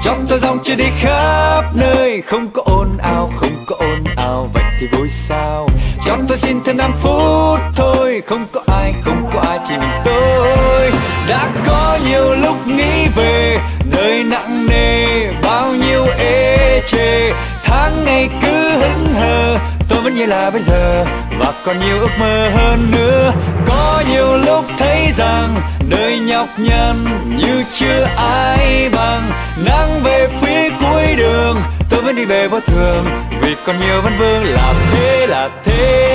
dòng tôi dòng chưa đi khắp nơi, không có ồn ào, không có ồn ào, vậy thì vui sao? Cho tôi xin thêm 5 phút thôi, không có ai, không có ai chỉ mình tôi. Đã có nhiều lúc nghĩ về đời nặng nề, bao nhiêu ê chề, tháng ngày cứ hững hờ, tôi vẫn như là bây giờ và còn nhiều ước mơ hơn nữa. Có nhiều lúc thấy rằng đời nhọc nhằn như chưa ai bằng, nắng về phía cuối đường tôi vẫn đi về vô thường, vì còn nhiều vấn vương là thế là thế.